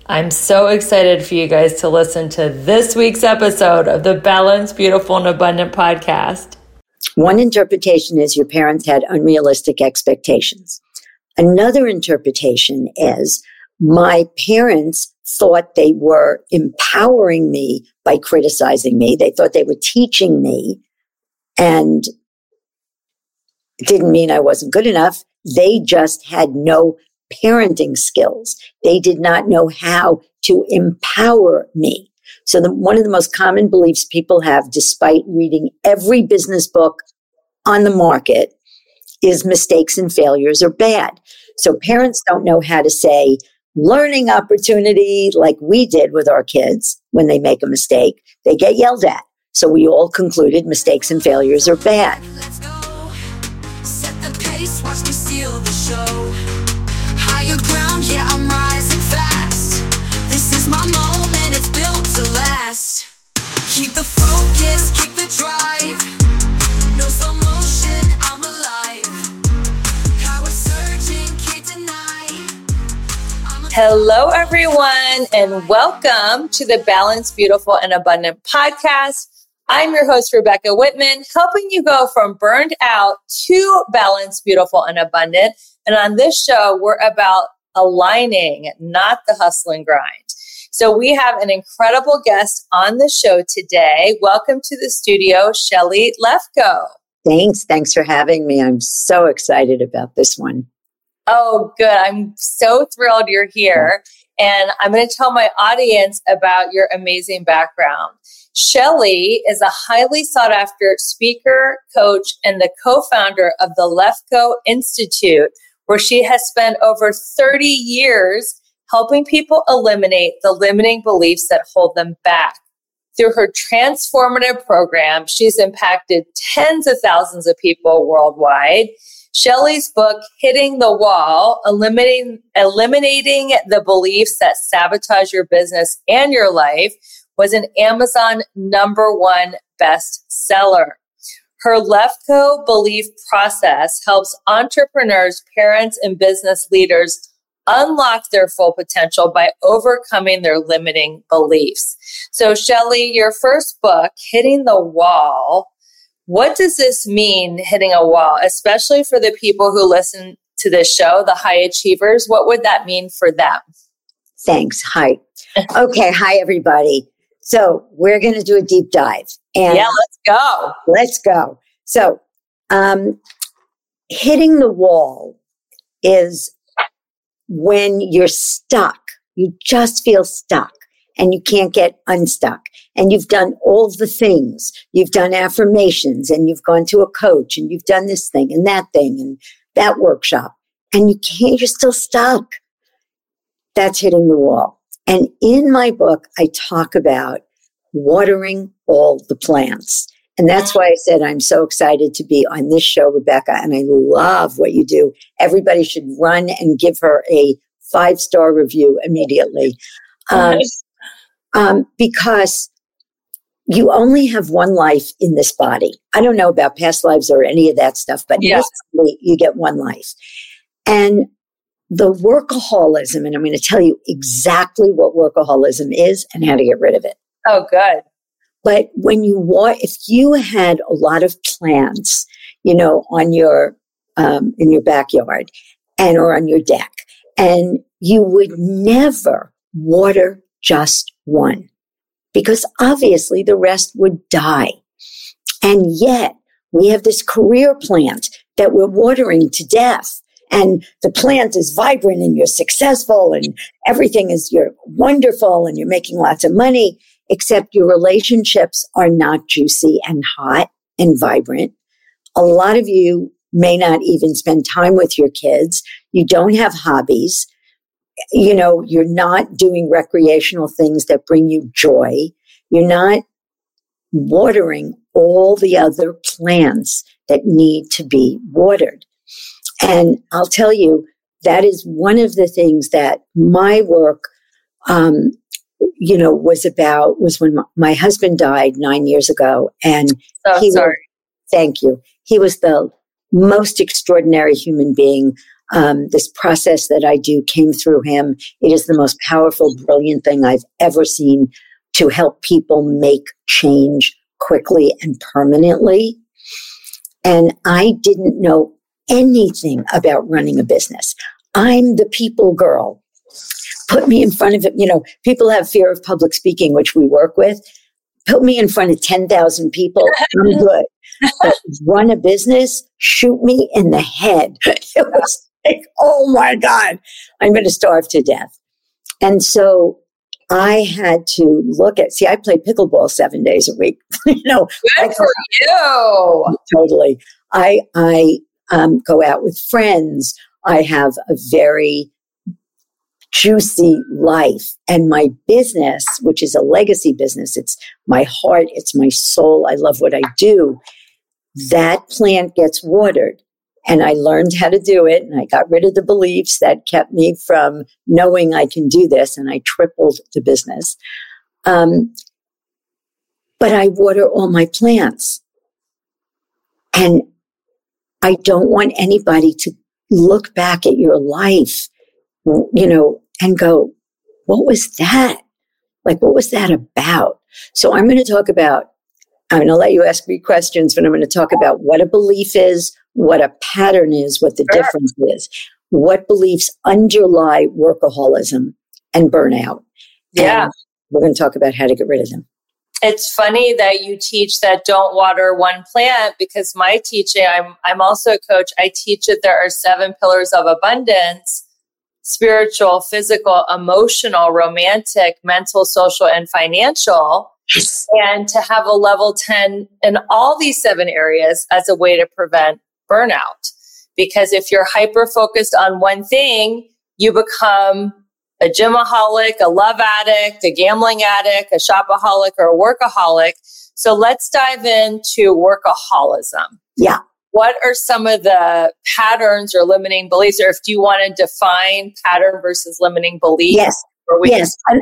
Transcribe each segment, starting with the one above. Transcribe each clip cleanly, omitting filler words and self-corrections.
I'm so excited for you guys to listen to this week's episode of the Balanced, Beautiful, and Abundant podcast. One interpretation is your parents had unrealistic expectations. Another interpretation is my parents thought they were empowering me by criticizing me. They thought they were teaching me, and it didn't mean I wasn't good enough. They just had no parenting skills. They did not know how to empower me. So one of the most common beliefs people have, despite reading every business book on the market, is mistakes and failures are bad. So parents don't know how to say learning opportunity like we did with our kids. When they make a mistake, they get yelled at. So we all concluded mistakes and failures are bad. Let's go. Set the pace, watch me steal the show. Higher ground, yeah, I'm rising fast. This is my moment, it's built to last. Keep the focus, keep the drive. No slow motion, I'm alive. Power surging, can't deny. Hello, everyone, and welcome to the Balanced, Beautiful, and Abundant podcast. I'm your host, Rebecca Whitman, helping you go from burned out to balanced, beautiful, and abundant. And on this show, we're about aligning, not the hustle and grind. So we have an incredible guest on the show today. Welcome to the studio, Shelly Lefko. Thanks for having me. I'm so excited about this one. Oh, good. I'm so thrilled you're here. And I'm going to tell my audience about your amazing background. Shelly is a highly sought after speaker, coach, and the co-founder of the Lefko Institute, where she has spent over 30 years helping people eliminate the limiting beliefs that hold them back. Through her transformative program, she's impacted tens of thousands of people worldwide. Shelly's book, Hitting the Wall, Eliminating the Beliefs That Sabotage Your Business and Your Life, was an Amazon #1 bestseller. Her Lefko Belief Process helps entrepreneurs, parents, and business leaders unlock their full potential by overcoming their limiting beliefs. So, Shelly, your first book, Hitting the Wall, what does this mean, hitting a wall, especially for the people who listen to this show, the high achievers? What would that mean for them? Thanks. Hi. Okay. Hi, everybody. So we're going to do a deep dive. And yeah, let's go. Let's go. So hitting the wall is when you're stuck. You just feel stuck and you can't get unstuck. And you've done all the things. You've done affirmations and you've gone to a coach and you've done this thing and that workshop. And you're still stuck. That's hitting the wall. And in my book, I talk about watering all the plants. And that's why I said I'm so excited to be on this show, Rebecca, and I love what you do. Everybody should run and give her a 5-star review immediately. Because you only have one life in this body. I don't know about past lives or any of that stuff, but in this body, you get one life. And the workaholism, and I'm going to tell you exactly what workaholism is and how to get rid of it. Oh, good. But if you had a lot of plants, on your, in your backyard or on your deck, and you would never water just one, because obviously the rest would die. And yet we have this career plant that we're watering to death. And the plant is vibrant and you're successful and you're wonderful and you're making lots of money, except your relationships are not juicy and hot and vibrant. A lot of you may not even spend time with your kids. You don't have hobbies. You're not doing recreational things that bring you joy. You're not watering all the other plants that need to be watered. And I'll tell you, that is one of the things that my work, was when my husband died 9 years ago. And thank you. He was the most extraordinary human being This process that I do came through him. It is the most powerful, brilliant thing I've ever seen to help people make change quickly and permanently. And I didn't know anything about running a business. I'm the people girl. Put me in front of it. People have fear of public speaking, which we work with. Put me in front of 10,000 people. I'm good. But run a business, shoot me in the head. It was like, oh my God, I'm going to starve to death. And so I had to I play pickleball 7 days a week. Good for you. Totally. I go out with friends. I have a very juicy life, and my business, which is a legacy business, it's my heart, it's my soul. I love what I do. That plant gets watered, and I learned how to do it. And I got rid of the beliefs that kept me from knowing I can do this. And I tripled the business. But I water all my plants, and I don't want anybody to look back at your life, and go, what was that? Like, what was that about? So I'm going to let you ask me questions, but I'm going to talk about what a belief is, what a pattern is, what the difference is, what beliefs underlie workaholism and burnout. Yeah. And we're going to talk about how to get rid of them. It's funny that you teach that don't water one plant, because my teaching, I'm also a coach. I teach that there are 7 pillars of abundance: spiritual, physical, emotional, romantic, mental, social, and financial. Yes. And to have a level 10 in all these 7 areas as a way to prevent burnout. Because if you're hyper-focused on one thing, you become a gymaholic, a love addict, a gambling addict, a shopaholic, or a workaholic. So let's dive into workaholism. Yeah. What are some of the patterns or limiting beliefs? Or if you want to define pattern versus limiting beliefs? Yes. Yes. And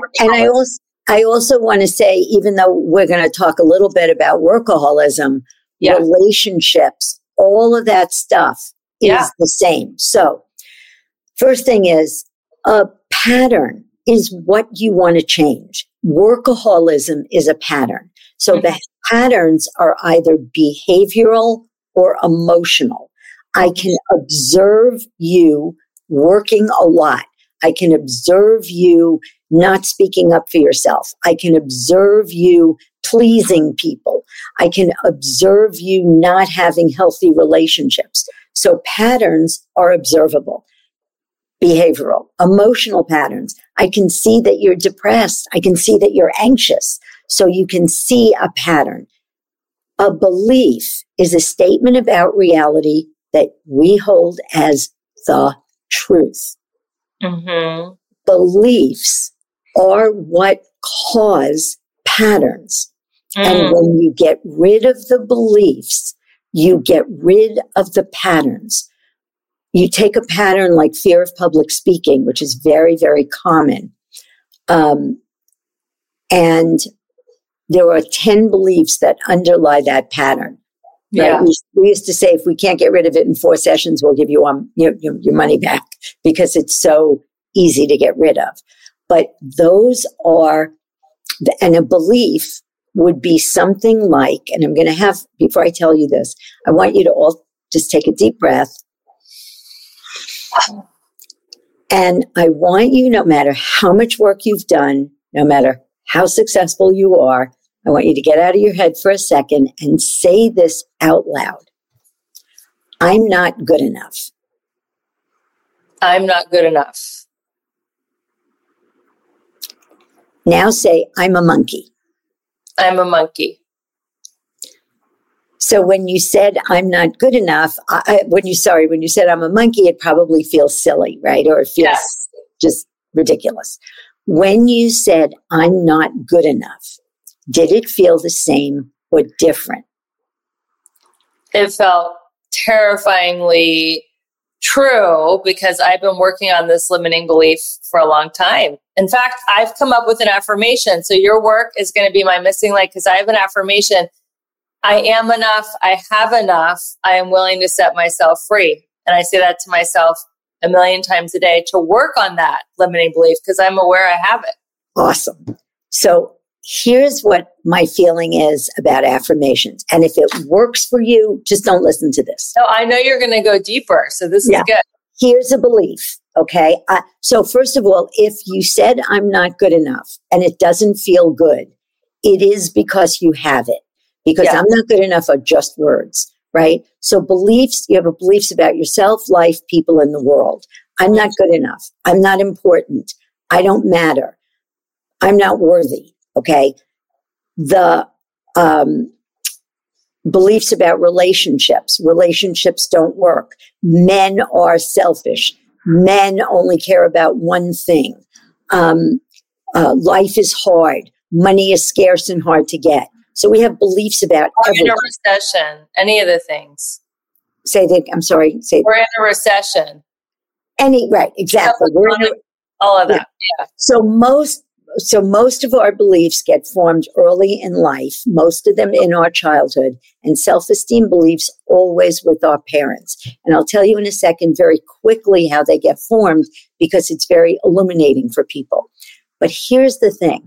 I also want to say, even though we're going to talk a little bit about workaholism, relationships, all of that stuff is the same. So first thing is, a pattern is what you want to change. Workaholism is a pattern. So the patterns are either behavioral or emotional. I can observe you working a lot. I can observe you not speaking up for yourself. I can observe you pleasing people. I can observe you not having healthy relationships. So patterns are observable. Behavioral, emotional patterns. I can see that you're depressed. I can see that you're anxious. So you can see a pattern. A belief is a statement about reality that we hold as the truth. Mm-hmm. Beliefs are what cause patterns. And when you get rid of the beliefs, you get rid of the patterns. You take a pattern like fear of public speaking, which is very, very common. And there are 10 beliefs that underlie that pattern. Right? Yeah. We used to say, if we can't get rid of it in 4 sessions, we'll give you your money back, because it's so easy to get rid of. But those are, and a belief would be something like, and I'm going to have, before I tell you this, I want you to all just take a deep breath. And I want you, no matter how much work you've done, no matter how successful you are, I want you to get out of your head for a second and say this out loud. I'm not good enough. I'm not good enough. Now say, I'm a monkey. I'm a monkey. So when you said I'm not good enough, when you said I'm a monkey, it probably feels silly, right? Or it feels just ridiculous. When you said I'm not good enough, did it feel the same or different? It felt terrifyingly true, because I've been working on this limiting belief for a long time. In fact, I've come up with an affirmation. So your work is going to be my missing link, because I have an affirmation. I am enough. I have enough. I am willing to set myself free. And I say that to myself a million times a day to work on that limiting belief because I'm aware I have it. Awesome. So here's what my feeling is about affirmations. And if it works for you, just don't listen to this. So I know you're going to go deeper. So this is good. Here's a belief. Okay. So first of all, if you said I'm not good enough and it doesn't feel good, it is because you have it. Because I'm not good enough are just words, right? So beliefs, you have beliefs about yourself, life, people, and the world. I'm not good enough. I'm not important. I don't matter. I'm not worthy. Okay. The beliefs about relationships. Relationships don't work. Men are selfish. Men only care about one thing. Life is hard. Money is scarce and hard to get. So we have beliefs about everything. We're in a recession. Any of the things. I'm sorry. We're in a recession. Right, exactly. All of that. Yeah. So most of our beliefs get formed early in life, most of them in our childhood, and self-esteem beliefs always with our parents. And I'll tell you in a second very quickly how they get formed because it's very illuminating for people. But here's the thing.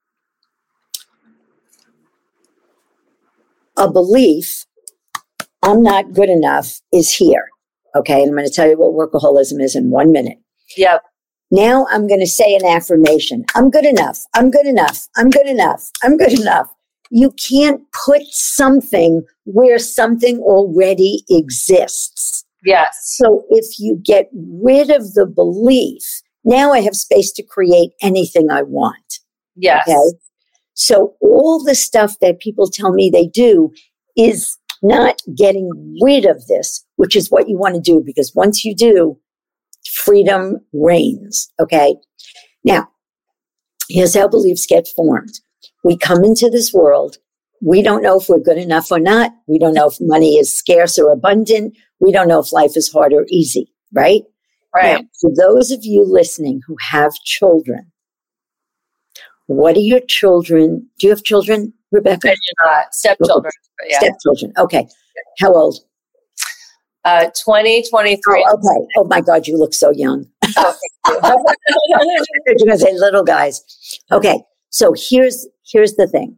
A belief, I'm not good enough, is here. Okay, and I'm going to tell you what workaholism is in 1 minute. Yep. Now I'm going to say an affirmation. I'm good enough. I'm good enough. I'm good enough. I'm good enough. You can't put something where something already exists. Yes. So if you get rid of the belief, now I have space to create anything I want. Yes. Okay? So all the stuff that people tell me they do is not getting rid of this, which is what you want to do, because once you do, freedom reigns. Okay. Now, here's how beliefs get formed. We come into this world. We don't know if we're good enough or not. We don't know if money is scarce or abundant. We don't know if life is hard or easy. Right? Right. Now, for those of you listening who have children, what are your children? Do you have children, Rebecca? I do not. Stepchildren. Yeah. Stepchildren. Okay. How old? 20, 23. Oh, okay. Oh my God, you look so young. Oh, thank you. You're going to say little guys. Okay. So here's the thing.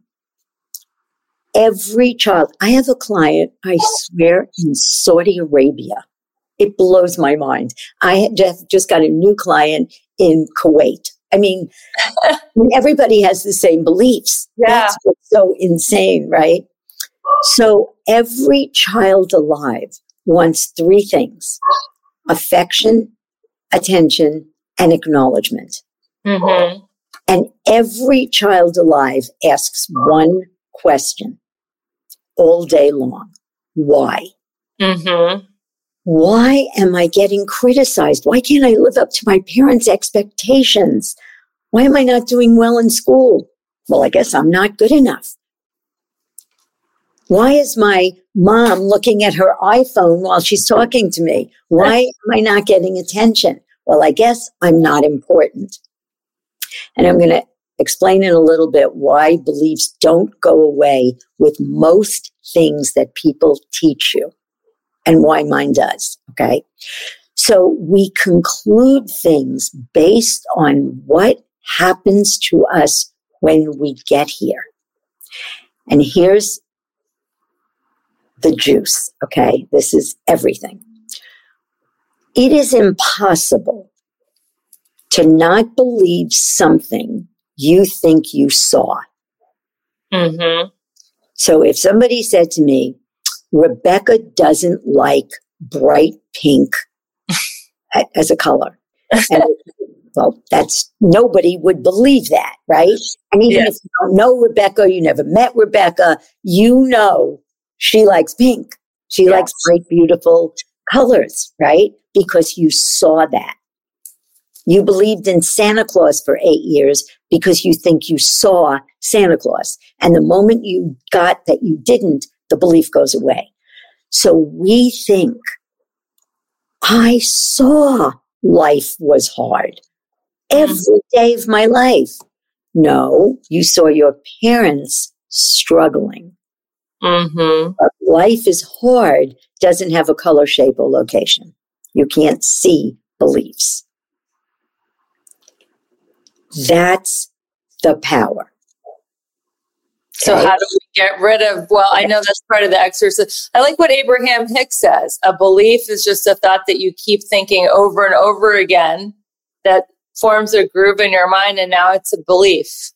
Every child, I have a client, I swear, in Saudi Arabia. It blows my mind. I just got a new client in Kuwait. I mean, everybody has the same beliefs. Yeah. That's what's so insane, right? So every child alive wants three things: affection, attention, and acknowledgement. Mm-hmm. And every child alive asks one question all day long. Why? Mm-hmm. Why am I getting criticized? Why can't I live up to my parents' expectations? Why am I not doing well in school? Well, I guess I'm not good enough. Why is my mom looking at her iPhone while she's talking to me? Why am I not getting attention? Well, I guess I'm not important. And I'm going to explain in a little bit why beliefs don't go away with most things that people teach you and why mine does. Okay. So we conclude things based on what happens to us when we get here. And here's the juice. Okay. This is everything. It is impossible to not believe something you think you saw. Mm-hmm. So if somebody said to me, Rebecca doesn't like bright pink as a color. And, well, nobody would believe that, right? And even if you don't know Rebecca, you never met Rebecca, you know she likes pink. She likes bright, beautiful colors, right? Because you saw that. You believed in Santa Claus for 8 years because you think you saw Santa Claus. And the moment you got that you didn't, the belief goes away. So we think, I saw life was hard every day of my life. No, you saw your parents struggling. Mm-hmm. Life is hard doesn't have a color, shape, or location. You can't see beliefs. That's the power. So how do we get rid of, well, I know that's part of the exercise. I like what Abraham Hicks says. A belief is just a thought that you keep thinking over and over again that forms a groove in your mind, and now it's a belief.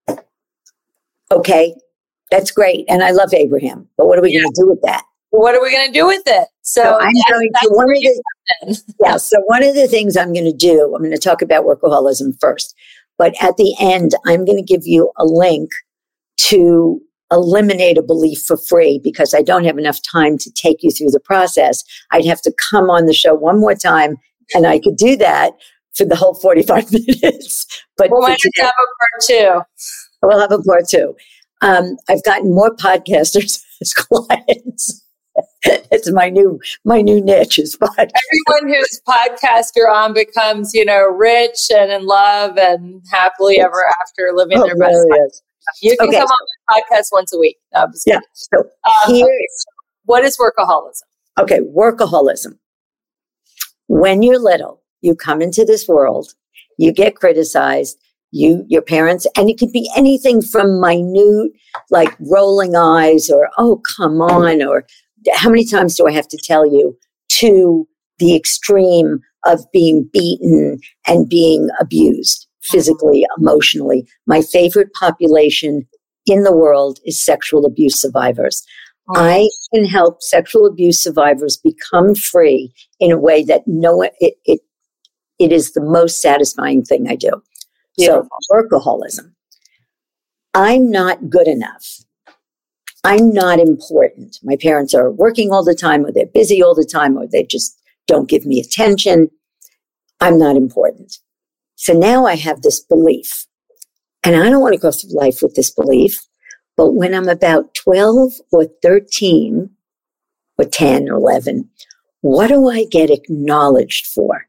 Okay, that's great. And I love Abraham. But what are we going to do with that? What are we going to do with it? So I'm going to, so one of the things I'm going to do, I'm going to talk about workaholism first. But at the end, I'm going to give you a link to eliminate a belief for free because I don't have enough time to take you through the process. I'd have to come on the show one more time, and I could do that for the whole 45 minutes. But we'll have a part two. We'll have a part two. I've gotten more podcasters as clients. It's my new niche is podcast. Everyone whose podcast you're on becomes, rich and in love and happily ever after living their best life. You can come on my podcast once a week. No, I'm just kidding. So what is workaholism? Okay, workaholism. When you're little, you come into this world, you get criticized, your parents, and it could be anything from minute, like rolling eyes or, oh, come on, or how many times do I have to tell you, to the extreme of being beaten and being abused physically, emotionally. My favorite population in the world is sexual abuse survivors. I can help sexual abuse survivors become free in a way that it is the most satisfying thing I do. Beautiful. So workaholism. I'm not good enough. I'm not important. My parents are working all the time, or they're busy all the time, or they just don't give me attention. I'm not important. So now I have this belief, and I don't want to go through life with this belief. But when I'm about 12 or 13 or 10 or 11, what do I get acknowledged for?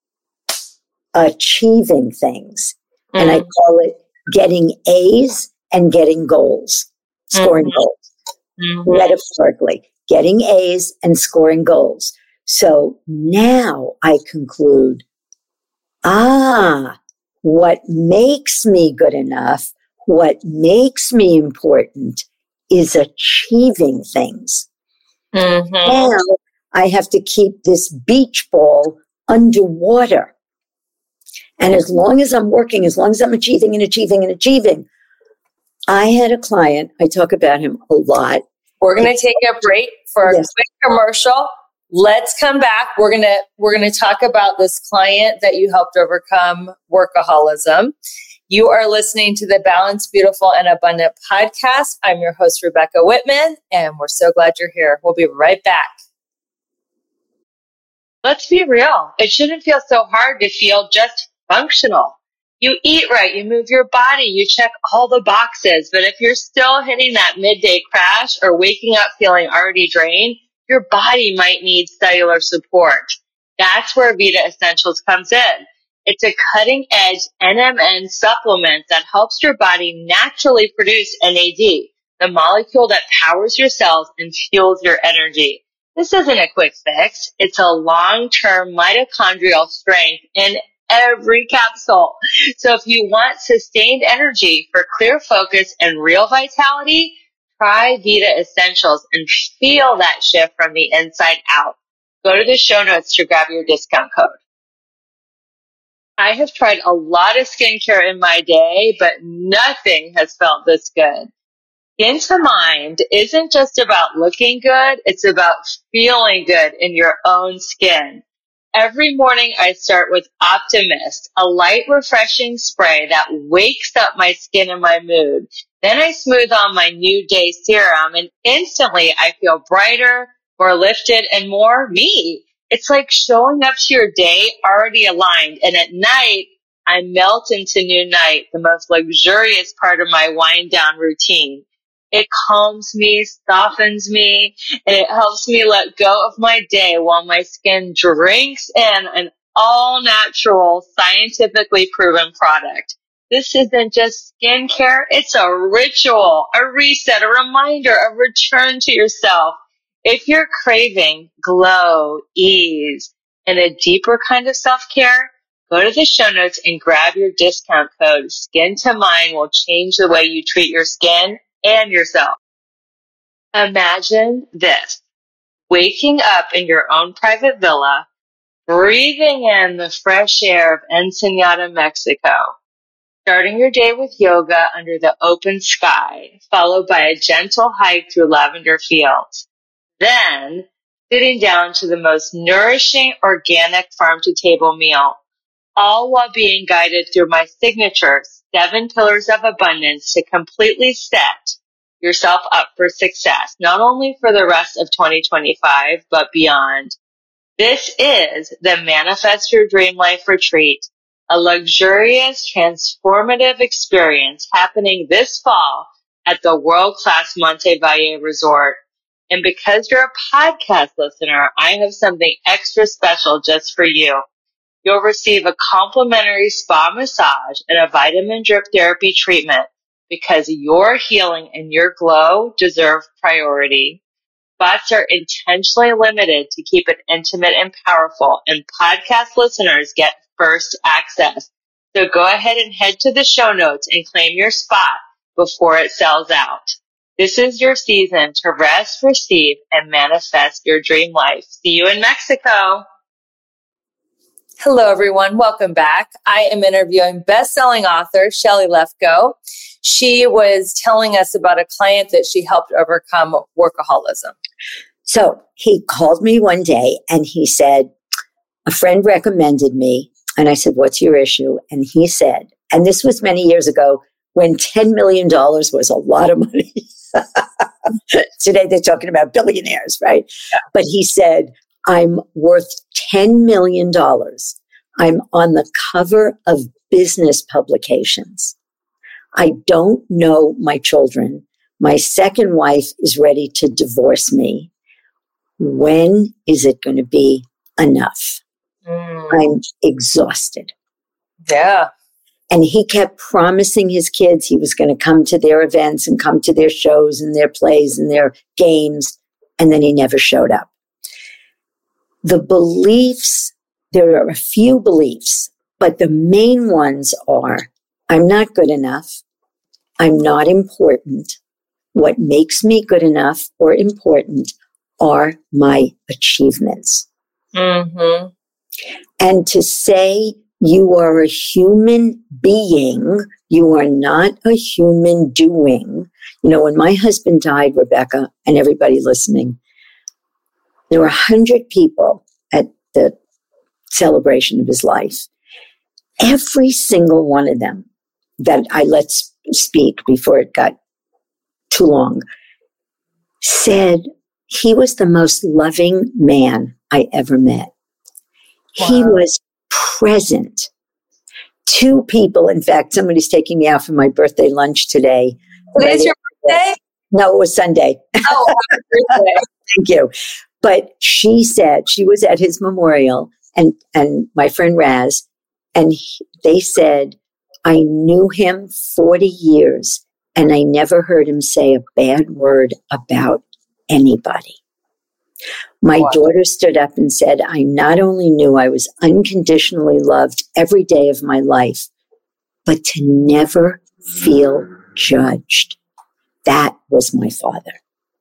Achieving things. And I call it getting A's and getting goals, scoring goals, metaphorically, getting A's and scoring goals. So now I conclude, what makes me good enough, what makes me important is achieving things. Now I have to keep this beach ball underwater. And as long as I'm working, as long as I'm achieving and achieving and achieving, I had a client, I talk about him a lot. We're going to take a break for a quick commercial. Let's come back. We're going to talk about this client that you helped overcome workaholism. You are listening to the Balanced, Beautiful, and Abundant podcast. I'm your host, Rebecca Whitman, and we're so glad you're here. We'll be right back. Let's be real. It shouldn't feel so hard to feel just functional. You eat right, you move your body, you check all the boxes. But if you're still hitting that midday crash or waking up feeling already drained, your body might need cellular support. That's where Vita Essentials comes in. It's a cutting-edge NMN supplement that helps your body naturally produce NAD, the molecule that powers your cells and fuels your energy. This isn't a quick fix. It's a long-term mitochondrial strength in every capsule. So if you want sustained energy for clear focus and real vitality, try Vita Essentials and feel that shift from the inside out. Go to the show notes to grab your discount code. I have tried a lot of skincare in my day, but nothing has felt this good. Skin to Mind isn't just about looking good, it's about feeling good in your own skin. Every morning I start with Optimist, a light refreshing spray that wakes up my skin and my mood. Then I smooth on my New Day Serum and instantly I feel brighter, more lifted, and more me. It's like showing up to your day already aligned, and at night I melt into New Night, the most luxurious part of my wind down routine. It calms me, softens me, and it helps me let go of my day while my skin drinks in an all-natural, scientifically proven product. This isn't just skincare, it's a ritual, a reset, a reminder, a return to yourself. If you're craving glow, ease, and a deeper kind of self-care, go to the show notes and grab your discount code. Skin to Mind will change the way you treat your skin and yourself. Imagine this: waking up in your own private villa, breathing in the fresh air of Ensenada, Mexico, starting your day with yoga under the open sky, followed by a gentle hike through lavender fields. Then, sitting down to the most nourishing, organic farm-to-table meal, all while being guided through my signature 7 pillars of abundance to completely set yourself up for success, not only for the rest of 2025, but beyond. This is the Manifest Your Dream Life Retreat, a luxurious, transformative experience happening this fall at the world-class Monte Valle Resort. And because you're a podcast listener, I have something extra special just for you. You'll receive a complimentary spa massage and a vitamin drip therapy treatment because your healing and your glow deserve priority. Spots are intentionally limited to keep it intimate and powerful, and podcast listeners get first access. So go ahead and head to the show notes and claim your spot before it sells out. This is your season to rest, receive, and manifest your dream life. See you in Mexico. Hello, everyone. Welcome back. I am interviewing best-selling author Shelley Lefkoe. She was telling us about a client that she helped overcome workaholism. So he called me one day and he said, a friend recommended me. And I said, what's your issue? And he said, and this was many years ago when $10 million was a lot of money. Today they're talking about billionaires, right? Yeah. But he said, I'm worth $10 million. I'm on the cover of business publications. I don't know my children. My second wife is ready to divorce me. When is it going to be enough? I'm exhausted. Yeah. And he kept promising his kids he was going to come to their events and come to their shows and their plays and their games. And then he never showed up. The beliefs, there are a few beliefs, but the main ones are, I'm not good enough. I'm not important. What makes me good enough or important are my achievements. Mm-hmm. And to say you are a human being, you are not a human doing. You know, when my husband died, Rebecca, and everybody listening, there were 100 people at the celebration of his life. Every single one of them that I let speak before it got too long said he was the most loving man I ever met. Wow. He was present. 2 people, in fact, somebody's taking me out for my birthday lunch today. Today's your birthday? No, it was Sunday. Oh, happy birthday. Thank you. But she said she was at his memorial and my friend Raz, and they said, I knew him 40 years and I never heard him say a bad word about anybody. My daughter stood up and said, I not only knew I was unconditionally loved every day of my life, but to never feel judged. That was my father.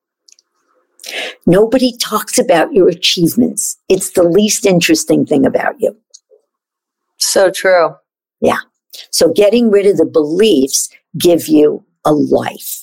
Nobody talks about your achievements. It's the least interesting thing about you. So true. Yeah. So getting rid of the beliefs give you a life.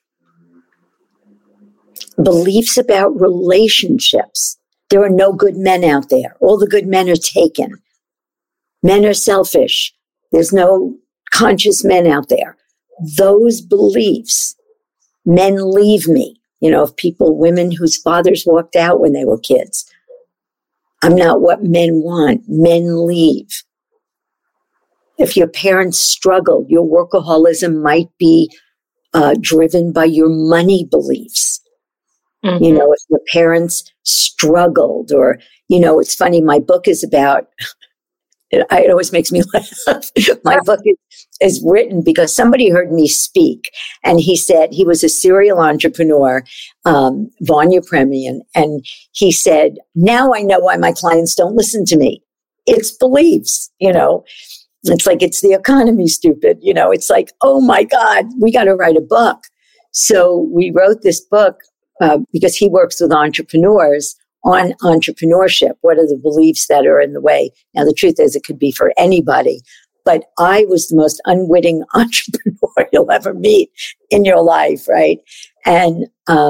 Beliefs about relationships. There are no good men out there. All the good men are taken. Men are selfish. There's no conscious men out there. Those beliefs, men leave me. You know, women whose fathers walked out when they were kids. I'm not what men want. Men leave. If your parents struggled, your workaholism might be driven by your money beliefs. Mm-hmm. You know, if your parents struggled or, you know, it's funny, my book is about It always makes me laugh. My book is written because somebody heard me speak, and he said he was a serial entrepreneur, Vanya Premian, and he said, "Now I know why my clients don't listen to me. It's beliefs, you know. It's like it's the economy, stupid. You know, it's like, oh my God, we got to write a book." So we wrote this book because he works with entrepreneurs on entrepreneurship. What are the beliefs that are in the way? Now, the truth is it could be for anybody, but I was the most unwitting entrepreneur you'll ever meet in your life. Right. And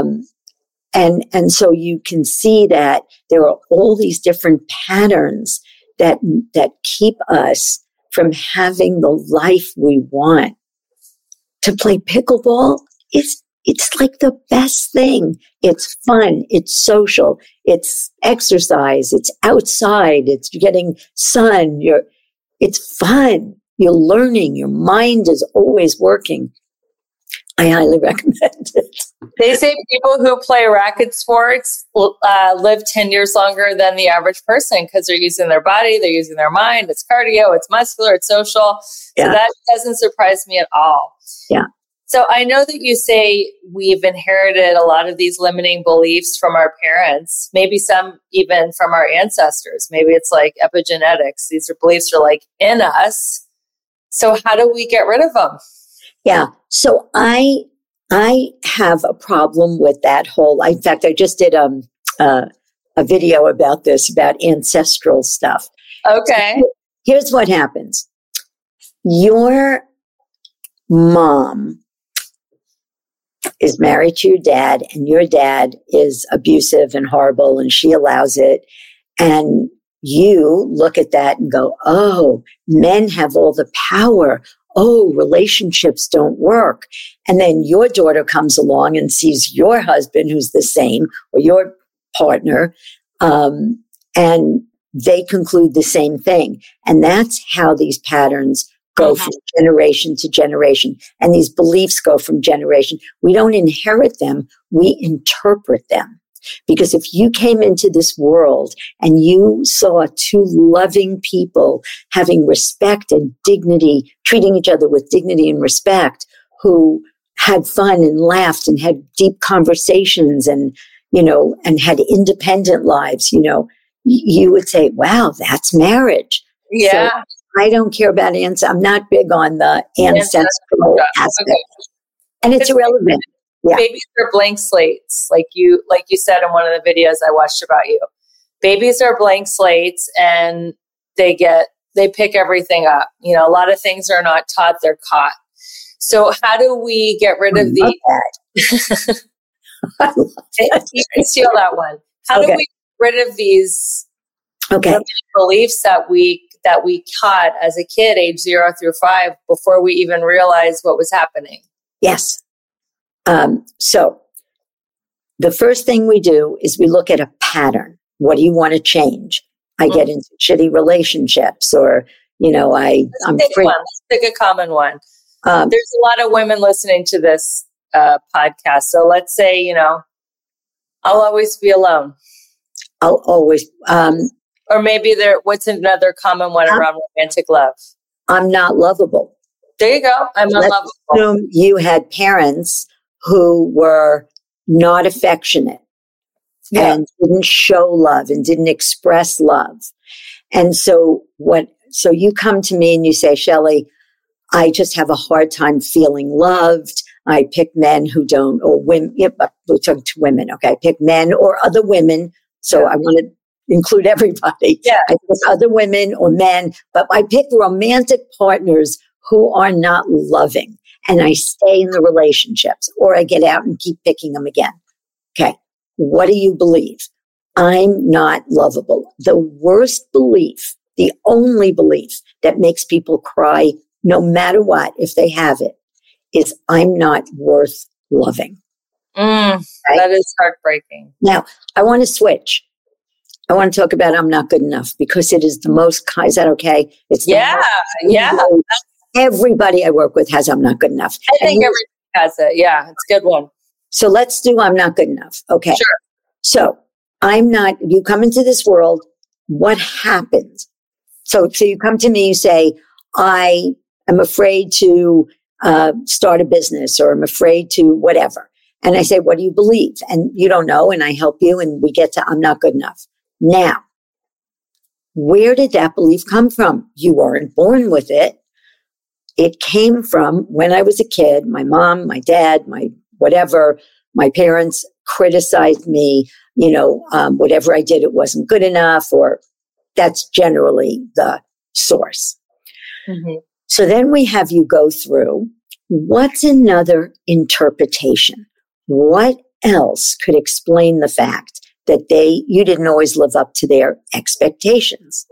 so you can see that there are all these different patterns that keep us from having the life we want. To play pickleball it's like the best thing. It's fun. It's social. It's exercise. It's outside. It's getting sun. It's fun. You're learning. Your mind is always working. I highly recommend it. They say people who play racket sports live 10 years longer than the average person because they're using their body, they're using their mind. It's cardio, it's muscular, it's social. So that doesn't surprise me at all. Yeah. So I know that you say we've inherited a lot of these limiting beliefs from our parents, maybe some even from our ancestors. Maybe it's like epigenetics. These beliefs are like in us. So how do we get rid of them? Yeah. So I have a problem with that whole, in fact, I just did a video about this, about ancestral stuff. Okay. So here's what happens. Your mom is married to your dad, and your dad is abusive and horrible, and she allows it. And you look at that and go, oh, men have all the power. Oh, relationships don't work. And then your daughter comes along and sees your husband who's the same, or your partner, and they conclude the same thing. And that's how these patterns go from generation to generation. And these beliefs go from generation. We don't inherit them. We interpret them. Because if you came into this world and you saw two loving people having respect and dignity, treating each other with dignity and respect, who had fun and laughed and had deep conversations and, you know, and had independent lives, you know, you would say, wow, that's marriage. Yeah. So I don't care about I'm not big on the ancestral aspect. Okay. And it's irrelevant. Yeah. Babies are blank slates, like you said in one of the videos I watched about you. Babies are blank slates, and they pick everything up. You know, a lot of things are not taught; they're caught. So, how do we get rid of the? You can steal that one. How do we get rid of these beliefs that we caught as a kid, age 0 through 5, before we even realized what was happening? Yes. So the first thing we do is we look at a pattern. What do you want to change? I get into shitty relationships, or, you know, I'm free. Let's pick a common one. There's a lot of women listening to this podcast. So let's say, you know, I'll always be alone. I'll always, or maybe what's another common one around romantic love? I'm not lovable. There you go. I'm unlovable. Assume you had parents who were not affectionate and didn't show love and didn't express love. And so you come to me and you say, Shelley, I just have a hard time feeling loved. I pick men who don't, or women, but we're talking to women. Okay. I pick men or other women. So I want to include everybody. Yeah. I pick other women or men, but I pick romantic partners who are not loving, and I stay in the relationships, or I get out and keep picking them again. Okay. What do you believe? I'm not lovable. The worst belief, the only belief that makes people cry, no matter what, if they have it, is I'm not worth loving. Right? That is heartbreaking. Now, I want to switch. I want to talk about I'm not good enough, because it is the most, is that okay? It's everybody I work with has I'm not good enough. I think everybody has it. Yeah, it's a good one. So let's do I'm not good enough. Okay. Sure. So you come into this world. What happens? So you come to me, you say, I am afraid to start a business, or I'm afraid to whatever. And I say, what do you believe? And you don't know. And I help you, and we get to, I'm not good enough. Now, where did that belief come from? You weren't born with it. It came from when I was a kid. My mom, my dad, my parents criticized me, whatever I did, it wasn't good enough, or that's generally the source. Mm-hmm. So then we have you go through, what's another interpretation? What else could explain the fact that you didn't always live up to their expectations?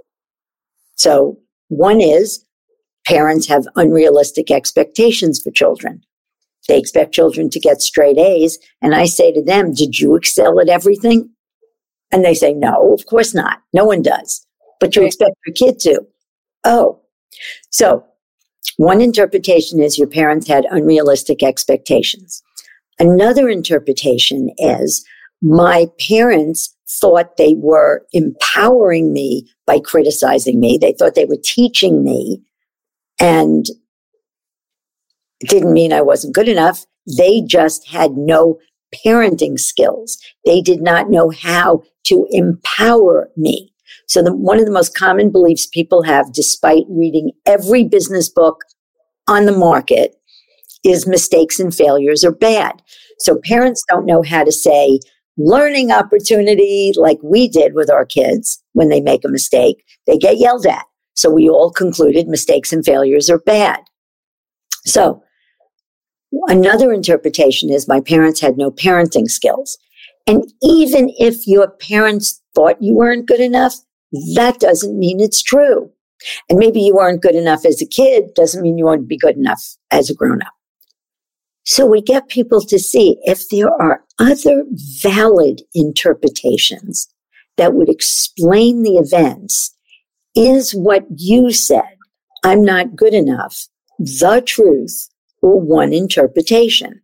So one is parents have unrealistic expectations for children. They expect children to get straight A's. And I say to them, did you excel at everything? And they say, no, of course not. No one does. But you expect your kid to. Oh, so one interpretation is your parents had unrealistic expectations. Another interpretation is my parents thought they were empowering me by criticizing me. They thought they were teaching me, and it didn't mean I wasn't good enough. They just had no parenting skills. They did not know how to empower me. So one of the most common beliefs people have, despite reading every business book on the market, is mistakes and failures are bad. So parents don't know how to say learning opportunity like we did with our kids. When they make a mistake, they get yelled at. So we all concluded mistakes and failures are bad. So another interpretation is my parents had no parenting skills. And even if your parents thought you weren't good enough, that doesn't mean it's true. And maybe you weren't good enough as a kid, doesn't mean you won't be good enough as a grown-up. So we get people to see if there are other valid interpretations that would explain the events. Is what you said, I'm not good enough, the truth, or one interpretation?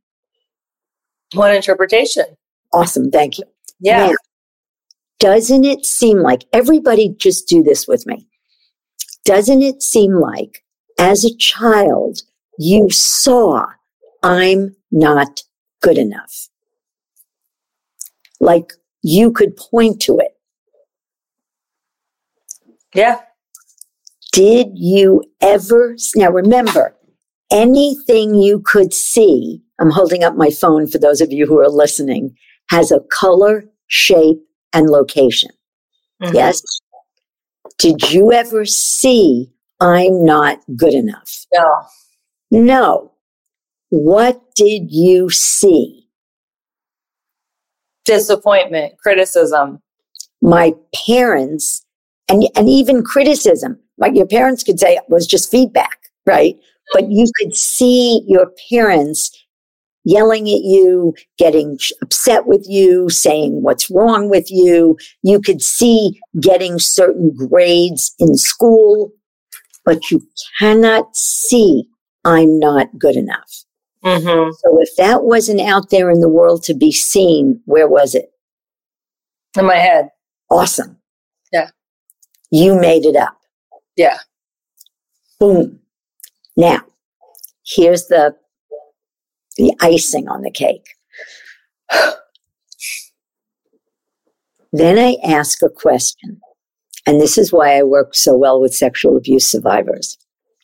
One interpretation. Awesome. Thank you. Yeah. Now, doesn't it seem like, everybody just do this with me. Doesn't it seem like as a child, you saw, I'm not good enough? Like you could point to it. Yeah. Did you ever, now remember, anything you could see, I'm holding up my phone for those of you who are listening, has a color, shape, and location. Mm-hmm. Yes? Did you ever see, I'm not good enough? No. No. What did you see? Disappointment, criticism. My parents, and even criticism, like your parents could say it was just feedback, right? But you could see your parents yelling at you, getting upset with you, saying what's wrong with you. You could see getting certain grades in school, but you cannot see, I'm not good enough. Mm-hmm. So if that wasn't out there in the world to be seen, where was it? In my head. Awesome. Yeah. You made it up. Yeah. Boom. Now, here's the icing on the cake. Then I ask a question, and this is why I work so well with sexual abuse survivors.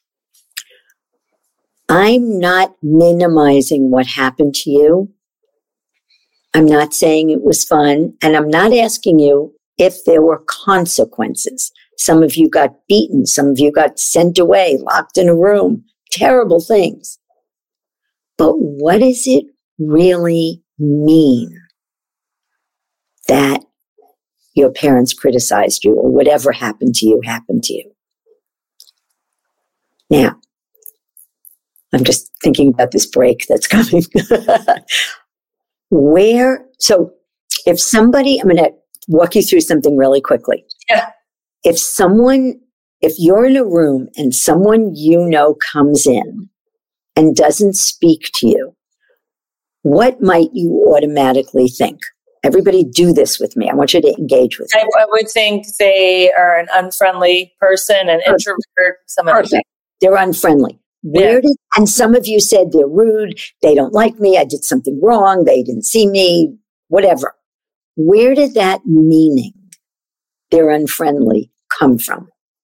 I'm not minimizing what happened to you. I'm not saying it was fun, and I'm not asking you if there were consequences. Some of you got beaten. Some of you got sent away, locked in a room, terrible things. But what does it really mean that your parents criticized you, or whatever happened to you happened to you? Now, I'm just thinking about this break that's coming. So if somebody, I'm going to walk you through something really quickly. Yeah. If you're in a room and someone you know comes in and doesn't speak to you, what might you automatically think? Everybody do this with me. I want you to engage with me. I would think they are an unfriendly person, an introvert, someone like that. They're unfriendly. And some of you said they're rude. They don't like me. I did something wrong. They didn't see me, whatever. Where did that meaning, they're unfriendly, come from?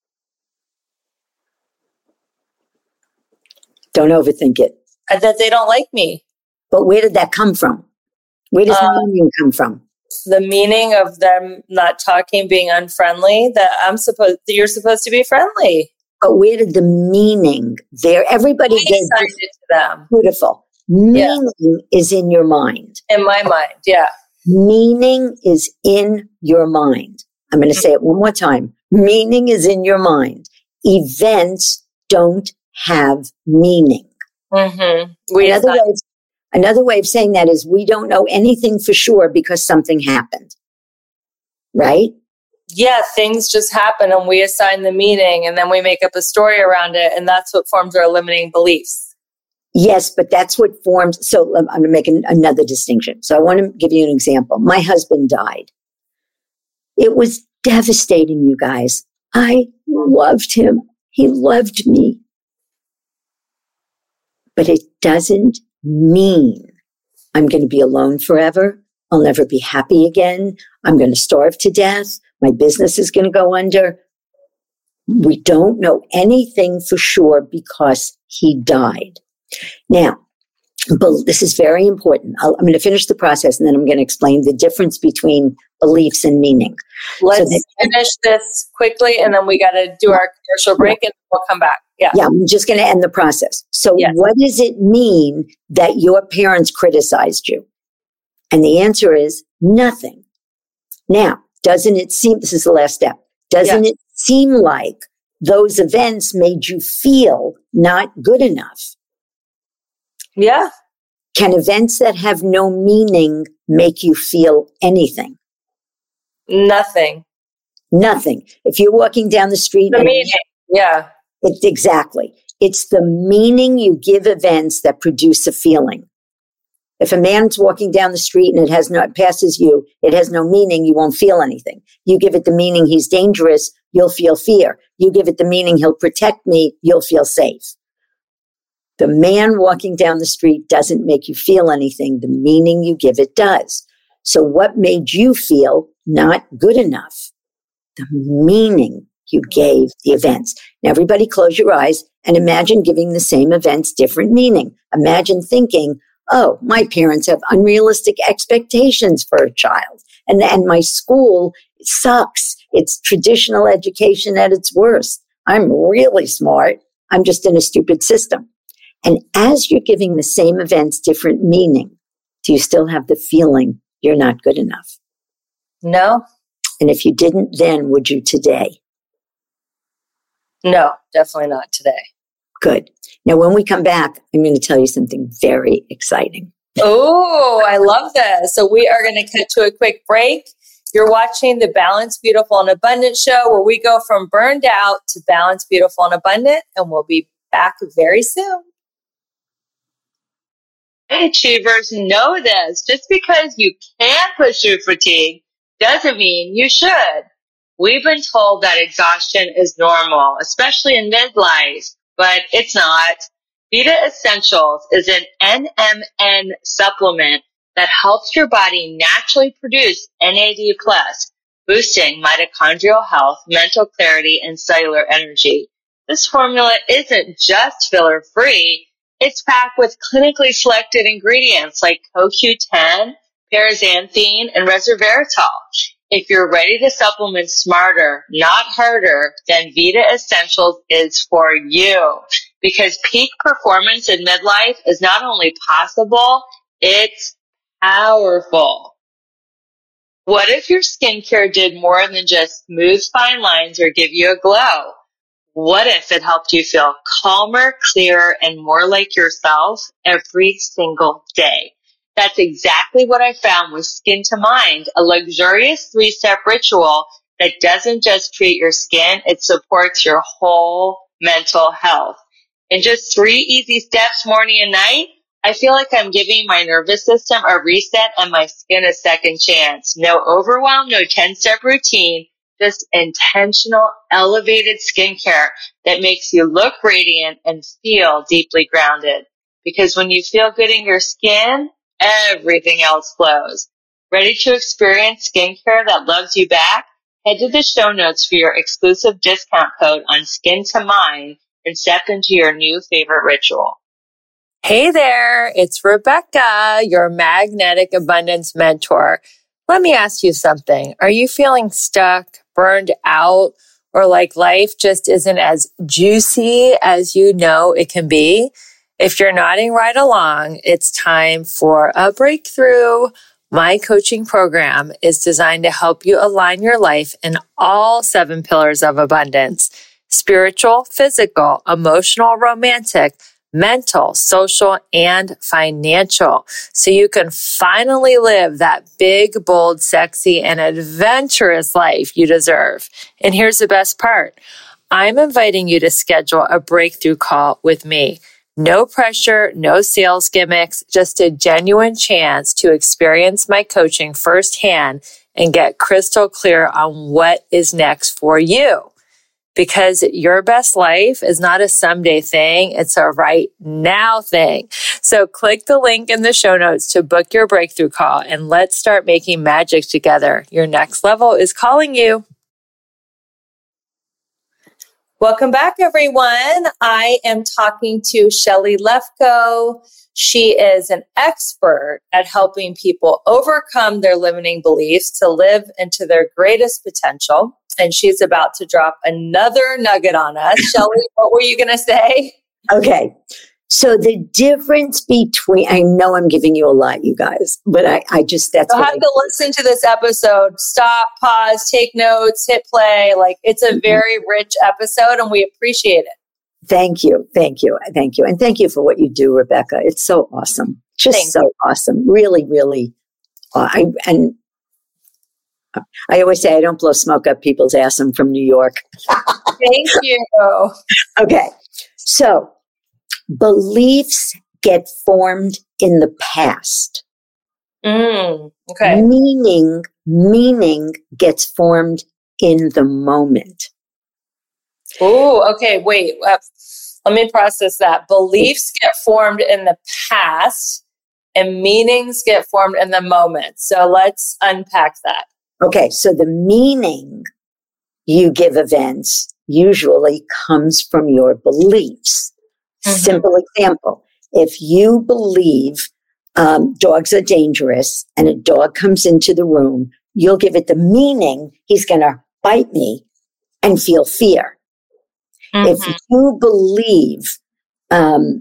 Don't overthink it. That they don't like me. But where did that come from? Where does meaning come from? The meaning of them not talking, being unfriendly, that you're supposed to be friendly. But where did the meaning there? Everybody assigned it to them. Beautiful. Meaning is in your mind. In my mind, yeah. Meaning is in your mind. I'm going to say it one more time. Meaning is in your mind. Events don't have meaning. Mm-hmm. Another way of saying that is we don't know anything for sure because something happened. Right? Yeah, things just happen and we assign the meaning and then we make up a story around it, and that's what forms our limiting beliefs. Yes, but that's what forms. So I'm going to make another distinction. So I want to give you an example. My husband died. It was devastating, you guys. I loved him. He loved me. But it doesn't mean I'm going to be alone forever. I'll never be happy again. I'm going to starve to death. My business is going to go under. We don't know anything for sure because he died. Now, this is very important. I'm going to finish the process and then I'm going to explain the difference between beliefs and meaning. Let's finish this quickly and then we got to do our commercial break and we'll come back. Yeah, I'm just going to end the process. So what does it mean that your parents criticized you? And the answer is nothing. Now, doesn't it seem, this is the last step, doesn't it seem like those events made you feel not good enough? Yeah. Can events that have no meaning make you feel anything? Nothing. Nothing. If you're walking down the street. The meaning. Yeah. Exactly. It's the meaning you give events that produce a feeling. If a man's walking down the street and it passes you, it has no meaning, you won't feel anything. You give it the meaning he's dangerous, you'll feel fear. You give it the meaning he'll protect me, you'll feel safe. The man walking down the street doesn't make you feel anything. The meaning you give it does. So what made you feel not good enough? The meaning you gave the events. Now, everybody close your eyes and imagine giving the same events different meaning. Imagine thinking, oh, my parents have unrealistic expectations for a child. And my school sucks. It's traditional education at its worst. I'm really smart. I'm just in a stupid system. And as you're giving the same events different meaning, do you still have the feeling you're not good enough? No. And if you didn't then, would you today? No, definitely not today. Good. Now, when we come back, I'm going to tell you something very exciting. Oh, I love this. So we are going to cut to a quick break. You're watching the Balanced, Beautiful, and Abundant show where we go from burned out to balanced, beautiful, and abundant. And we'll be back very soon. Achievers know this. Just because you can push through fatigue doesn't mean you should. We've been told that exhaustion is normal, especially in midlife, but it's not. Vita Essentials is an NMN supplement that helps your body naturally produce NAD+, boosting mitochondrial health, mental clarity, and cellular energy. This formula isn't just filler-free. It's packed with clinically selected ingredients like CoQ10, paraxanthine, and resveratrol. If you're ready to supplement smarter, not harder, then Vita Essentials is for you. Because peak performance in midlife is not only possible, it's powerful. What if your skincare did more than just smooth fine lines or give you a glow? What if it helped you feel calmer, clearer, and more like yourself every single day? That's exactly what I found with Skin to Mind, a luxurious 3-step ritual that doesn't just treat your skin, it supports your whole mental health. In just 3 easy steps morning and night, I feel like I'm giving my nervous system a reset and my skin a second chance. No overwhelm, no 10-step routine, just intentional, elevated skincare that makes you look radiant and feel deeply grounded. Because when you feel good in your skin, everything else flows. Ready to experience skincare that loves you back? Head to the show notes for your exclusive discount code on Skin to Mind and step into your new favorite ritual. Hey there, it's Rebecca, your magnetic abundance mentor. Let me ask you something. Are you feeling stuck, burned out, or like life just isn't as juicy as you know it can be? If you're nodding right along, it's time for a breakthrough. My coaching program is designed to help you align your life in all 7 pillars of abundance: spiritual, physical, emotional, romantic, mental, social, and financial, so you can finally live that big, bold, sexy, and adventurous life you deserve. And here's the best part. I'm inviting you to schedule a breakthrough call with me. No pressure, no sales gimmicks, just a genuine chance to experience my coaching firsthand and get crystal clear on what is next for you. Because your best life is not a someday thing, it's a right now thing. So click the link in the show notes to book your breakthrough call and let's start making magic together. Your next level is calling you. Welcome back, everyone. I am talking to Shelley Lefko. She is an expert at helping people overcome their limiting beliefs to live into their greatest potential. And she's about to drop another nugget on us. Shelley, what were you going to say? Okay. So the difference between, I know I'm giving you a lot, you guys, but I just, that's You'll have to listen to this episode. Stop, pause, take notes, hit play. Like, it's a very rich episode and we appreciate it. Thank you. Thank you. Thank you. And thank you for what you do, Rebecca. It's so awesome. Just so awesome. Really, really. I always say I don't blow smoke up people's ass. I'm from New York. Thank you. Okay. So beliefs get formed in the past. Okay. Meaning gets formed in the moment. Oh, okay. Wait, let me process that. Beliefs get formed in the past and meanings get formed in the moment. So let's unpack that. Okay. So the meaning you give events usually comes from your beliefs. Simple example. If you believe dogs are dangerous and a dog comes into the room, you'll give it the meaning he's going to bite me and feel fear. If you believe bad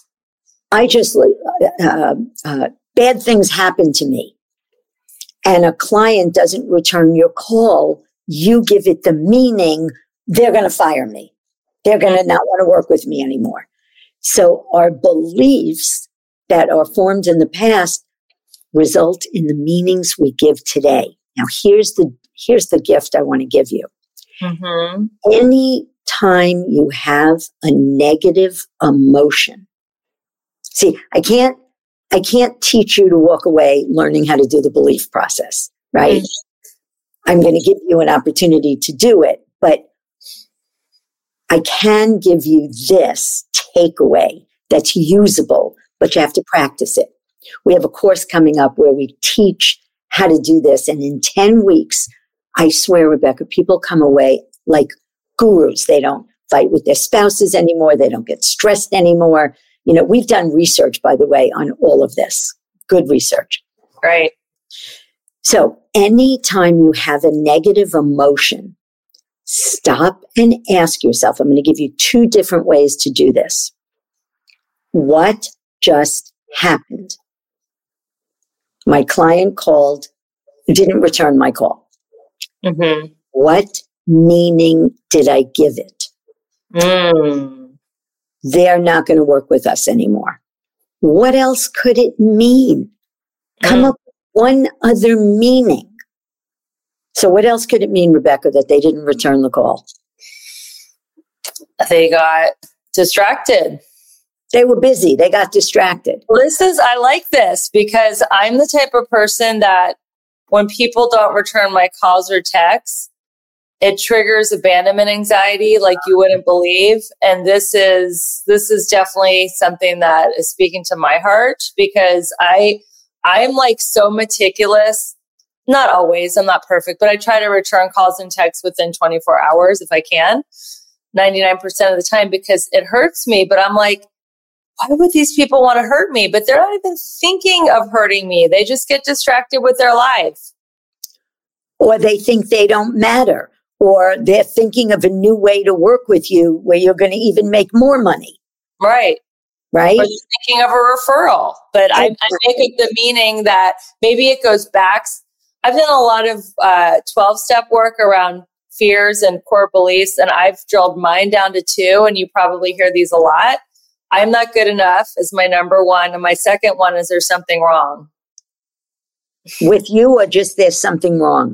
things happen to me and a client doesn't return your call, you give it the meaning they're going to fire me. They're going to not want to work with me anymore. So our beliefs that are formed in the past result in the meanings we give today. Now, here's the gift I want to give you. Any time you have a negative emotion, see, I can't teach you to walk away learning how to do the belief process, right? I'm going to give you an opportunity to do it, but I can give you this takeaway that's usable, but you have to practice it. We have a course coming up where we teach how to do this. And in 10 weeks, I swear, Rebecca, people come away like gurus. They don't fight with their spouses anymore. They don't get stressed anymore. You know, we've done research, by the way, on all of this. Good research. Right. So anytime you have a negative emotion, stop and ask yourself, I'm going to give you 2 different ways to do this. What just happened? My client called, didn't return my call. What meaning did I give it? They're not going to work with us anymore. What else could it mean? Come up with one other meaning. So what else could it mean, Rebecca, that they didn't return the call? They got distracted. They were busy. They got distracted. Well, I like this because I'm the type of person that when people don't return my calls or texts, it triggers abandonment anxiety like you wouldn't believe. And this is definitely something that is speaking to my heart because I'm like so meticulous. Not always, I'm not perfect, but I try to return calls and texts within 24 hours if I can, 99% of the time, because it hurts me. But I'm like, why would these people want to hurt me? But they're not even thinking of hurting me. They just get distracted with their life. Or they think they don't matter. Or they're thinking of a new way to work with you where you're going to even make more money. Right. Right. Or thinking of a referral. But I make it the meaning that maybe it goes back. I've done a lot of 12-step work around fears and core beliefs, and I've drilled mine down to 2, and you probably hear these a lot. I'm not good enough is my number 1, and my second one is there's something wrong. With you, or just there's something wrong?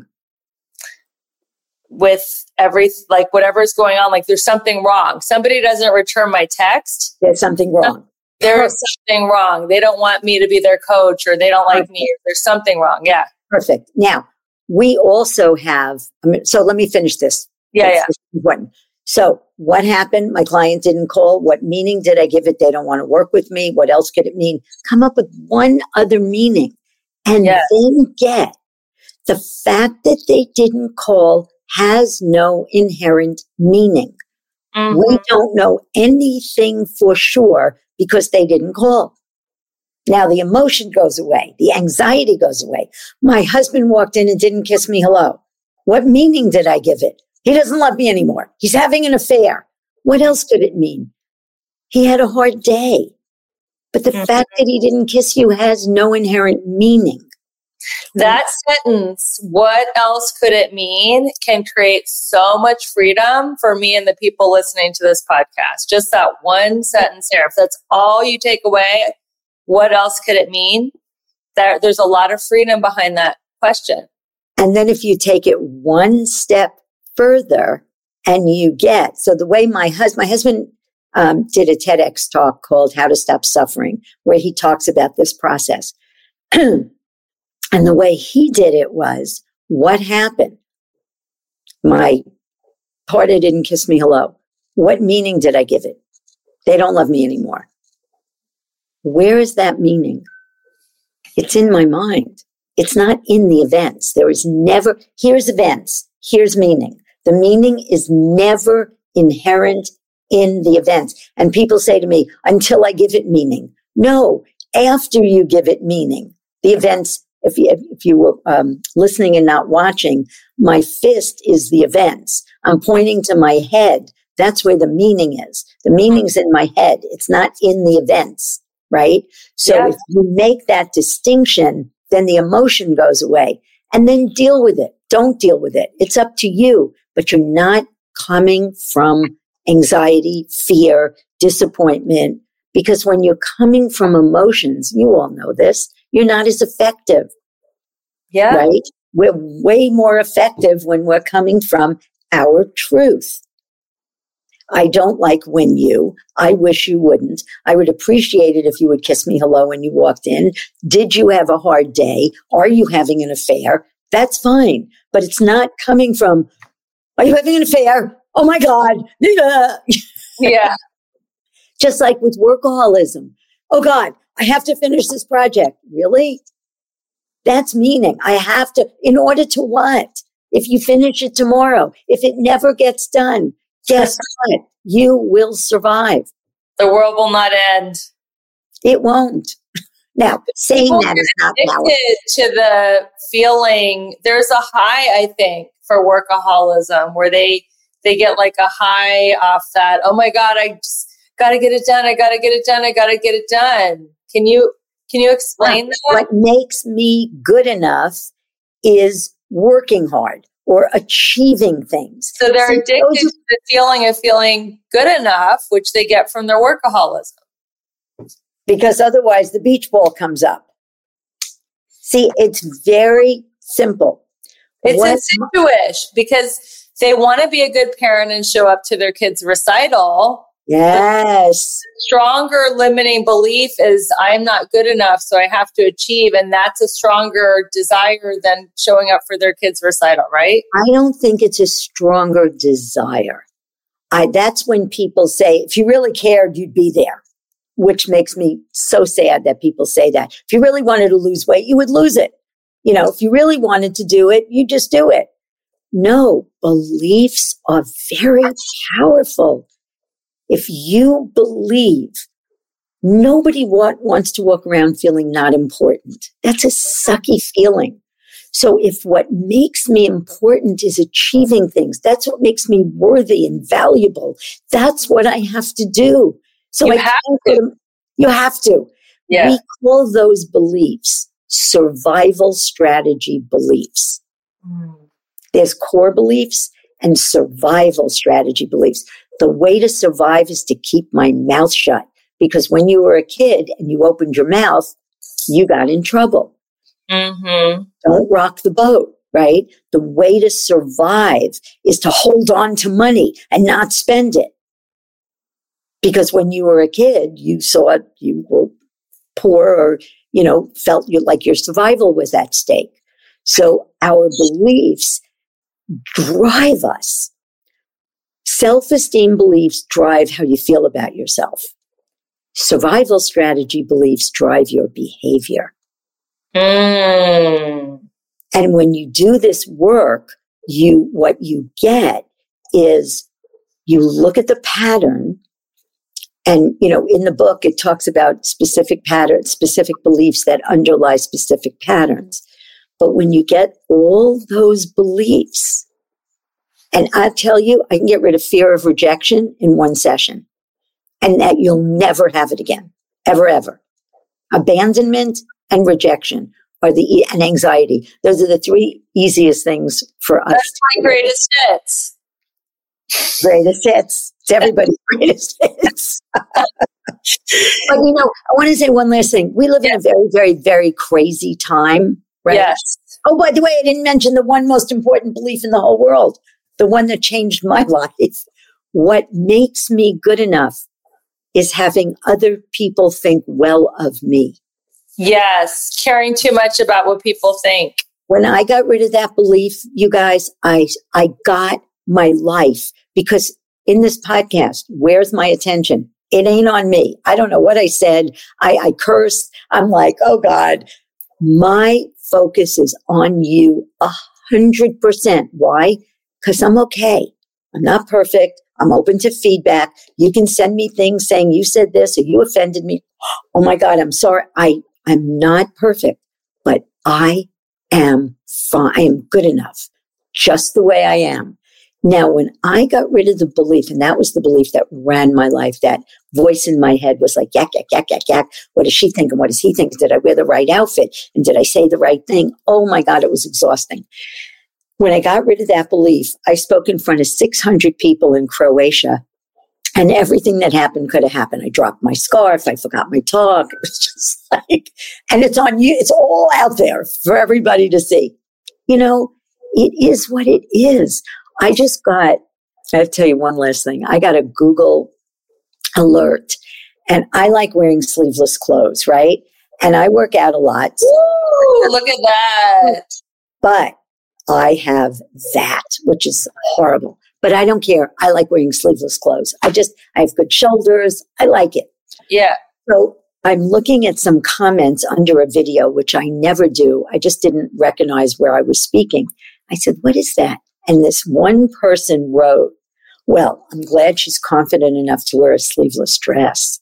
With whatever's going on, like there's something wrong. Somebody doesn't return my text. There's something wrong. There is something wrong. They don't want me to be their coach, or they don't like me. There's something wrong. Yeah. Perfect. Now, we also have, so let me finish this. Yeah. Important. So what happened? My client didn't call. What meaning did I give it? They don't want to work with me. What else could it mean? Come up with one other meaning and then get the fact that they didn't call has no inherent meaning. Mm-hmm. We don't know anything for sure because they didn't call. Now the emotion goes away. The anxiety goes away. My husband walked in and didn't kiss me hello. What meaning did I give it? He doesn't love me anymore. He's having an affair. What else could it mean? He had a hard day. But the fact that he didn't kiss you has no inherent meaning. That sentence, what else could it mean, can create so much freedom for me and the people listening to this podcast. Just that one sentence there. If that's all you take away, what else could it mean? There's a lot of freedom behind that question. And then if you take it one step further and you get, so the way my husband did a TEDx talk called How to Stop Suffering, where he talks about this process. And the way he did it was, what happened? My partner didn't kiss me hello. What meaning did I give it? They don't love me anymore. Where is that meaning? It's in my mind. It's not in the events. There is never, here's events, here's meaning. The meaning is never inherent in the events. And people say to me, until I give it meaning. No, after you give it meaning, the events, if you were listening and not watching, my fist is the events. I'm pointing to my head. That's where the meaning is. The meaning's in my head. It's not in the events, right? So if you make that distinction, then the emotion goes away. And then deal with it. Don't deal with it. It's up to you. But you're not coming from anxiety, fear, disappointment. Because when you're coming from emotions, you all know this, you're not as effective. Yeah. Right? We're way more effective when we're coming from our truth. I don't like when you. I wish you wouldn't. I would appreciate it if you would kiss me hello when you walked in. Did you have a hard day? Are you having an affair? That's fine. But it's not coming from, are you having an affair? Oh my God. Yeah. Just like with workaholism. Oh God, I have to finish this project. Really? That's meaning. I have to, in order to what? If you finish it tomorrow, if it never gets done, guess what? You will survive. The world will not end. It won't. Now, saying that is not powerful. To the feeling, there's a high, I think, for workaholism where they get like a high off that, oh my God, I just got to get it done. I got to get it done. I got to get it done. Can you explain that? What makes me good enough is working hard or achieving things. So they're addicted to the feeling of feeling good enough, which they get from their workaholism. Because otherwise the beach ball comes up. See, it's very simple. It's insidious because they want to be a good parent and show up to their kids' recital, Yes. Stronger limiting belief is I'm not good enough, so I have to achieve. And that's a stronger desire than showing up for their kids' recital, right? I don't think it's a stronger desire. That's when people say, if you really cared, you'd be there, which makes me so sad that people say that. If you really wanted to lose weight, you would lose it. You know, if you really wanted to do it, you just do it. No, beliefs are very powerful. If you believe, nobody wants to walk around feeling not important. That's a sucky feeling. So if what makes me important is achieving things, that's what makes me worthy and valuable. That's what I have to do. So you have to. Yeah. We call those beliefs survival strategy beliefs. There's core beliefs and survival strategy beliefs. The way to survive is to keep my mouth shut, because when you were a kid and you opened your mouth, you got in trouble. Mm-hmm. Don't rock the boat, right? The way to survive is to hold on to money and not spend it. Because when you were a kid, you saw you were poor, or, you know, felt like your survival was at stake. So our beliefs drive us. Self-esteem beliefs drive how you feel about yourself. Survival strategy beliefs drive your behavior. And when you do this work, what you get is you look at the pattern. And, you know, in the book, it talks about specific patterns, specific beliefs that underlie specific patterns. But when you get all those beliefs, and I tell you, I can get rid of fear of rejection in one session, and that you'll never have it again, ever, ever. Abandonment and rejection and anxiety. Those are the three easiest things for us. That's my greatest hits. Greatest hits. It's everybody's greatest hits. But, you know, I want to say one last thing. We live in a very, very, very crazy time, right? Yes. Oh, by the way, I didn't mention the one most important belief in the whole world, the one that changed my life. What makes me good enough is having other people think well of me. Yes, caring too much about what people think. When I got rid of that belief, you guys, I got my life, because in this podcast, where's my attention? It ain't on me. I don't know what I said. I cursed. I'm like, oh God, my focus is on you 100%. Why? Because I'm okay. I'm not perfect. I'm open to feedback. You can send me things saying you said this or you offended me. Oh my God, I'm sorry. I'm not perfect, but I am fine. I am good enough just the way I am. Now, when I got rid of the belief, and that was the belief that ran my life, that voice in my head was like, yak, yak, yak, yak, yak. What does she think? And what does he think? Did I wear the right outfit? And did I say the right thing? Oh my God, it was exhausting. When I got rid of that belief, I spoke in front of 600 people in Croatia, and everything that happened could have happened. I dropped my scarf. I forgot my talk. It was just like, and it's on you. It's all out there for everybody to see. You know, it is what it is. I have to tell you one last thing. I got a Google alert, and I like wearing sleeveless clothes, right? And I work out a lot. Ooh, look at that. But I have that, which is horrible. But I don't care. I like wearing sleeveless clothes. I have good shoulders. I like it. Yeah. So I'm looking at some comments under a video, which I never do. I just didn't recognize where I was speaking. I said, what is that? And this one person wrote, well, I'm glad she's confident enough to wear a sleeveless dress.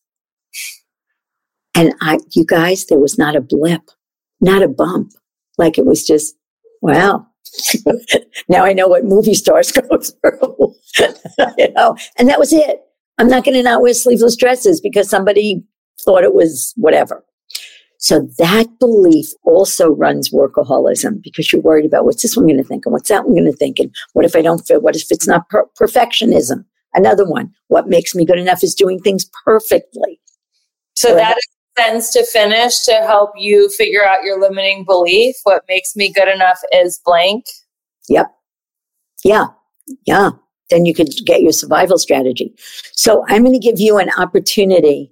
And you guys, there was not a blip, not a bump. Like it was just, wow. Now I know what movie stars go through, you know, and that was it. I'm not going to not wear sleeveless dresses because somebody thought it was whatever. So that belief also runs workaholism, because you're worried about what's this one going to think and what's that one going to think, and what if I don't fit? What if it's not perfectionism? Another one, what makes me good enough is doing things perfectly. So that is a sentence to finish to help you figure out your limiting belief. What makes me good enough is blank. Yep. Yeah. Yeah. then you could get your survival strategy. So I'm going to give you an opportunity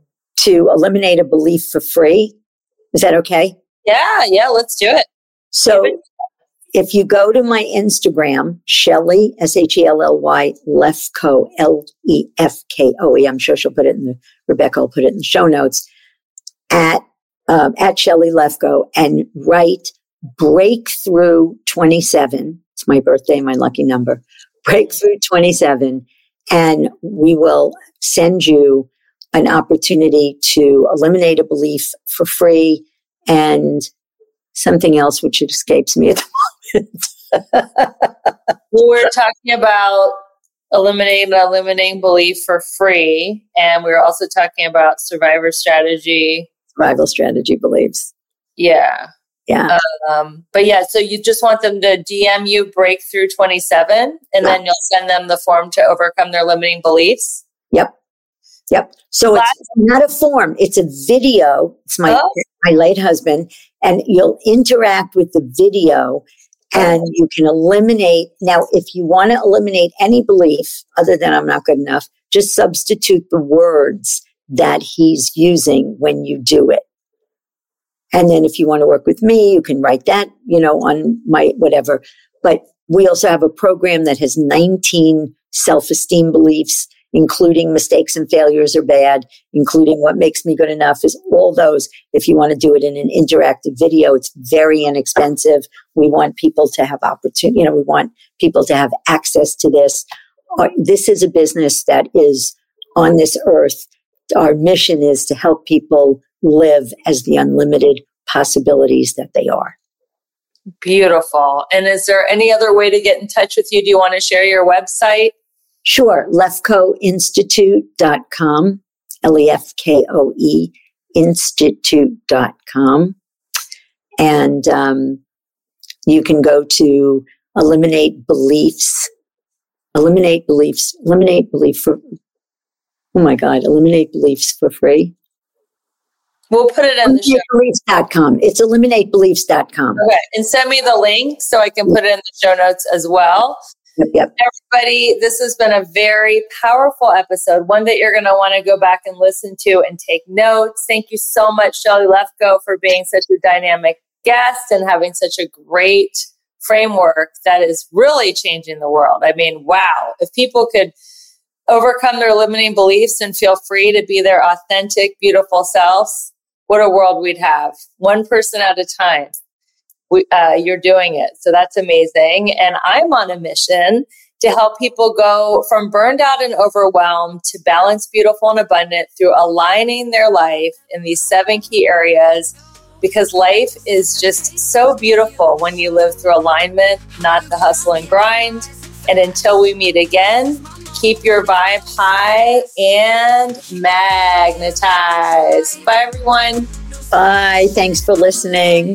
to eliminate a belief for free. Is that okay? Yeah, let's do it. So if you go to my Instagram, Shelly, Shelly, Lefkoe, Lefkoe, I'm sure she'll put it Rebecca will put it in the show notes, at Shelly Lefkoe, and write Breakthrough 27. It's my birthday, my lucky number. Breakthrough 27. And we will send you an opportunity to eliminate a belief for free and something else which it escapes me at the moment. We're talking about eliminating belief for free. And we were also talking about survival strategy beliefs. Yeah. Yeah. But yeah, so you just want them to DM you Breakthrough 27, and then you'll send them the form to overcome their limiting beliefs. Yep. So it's not a form; it's a video. It's my late husband, and you'll interact with the video, and you can eliminate. Now, if you want to eliminate any belief other than "I'm not good enough," just substitute the words that he's using when you do it. And then if you want to work with me, you can write that, on my whatever. But we also have a program that has 19 self-esteem beliefs, including mistakes and failures are bad, including what makes me good enough, is all those. If you want to do it in an interactive video, it's very inexpensive. We want people to have opportunity. We want people to have access to this. This is a business that is on this earth. Our mission is to help people live as the unlimited possibilities that they are. Beautiful. And is there any other way to get in touch with you? Do you want to share your website? Sure. lefkoeinstitute.com, Lefkoe institute.com. And you can go to eliminate belief beliefs for free. We'll put it in the show. Eliminatebeliefs.com. It's eliminatebeliefs.com. Okay. And send me the link so I can put it in the show notes as well. Yep. Everybody, this has been a very powerful episode, one that you're going to want to go back and listen to and take notes. Thank you so much, Shelly Lefkoe, for being such a dynamic guest and having such a great framework that is really changing the world. I mean, wow. If people could overcome their limiting beliefs and feel free to be their authentic, beautiful selves, what a world we'd have. One person at a time. You're doing it. So that's amazing. And I'm on a mission to help people go from burned out and overwhelmed to balanced, beautiful, and abundant through aligning their life in these 7 key areas, because life is just so beautiful when you live through alignment, not the hustle and grind. And until we meet again, keep your vibe high and magnetized. Bye, everyone. Bye. Thanks for listening.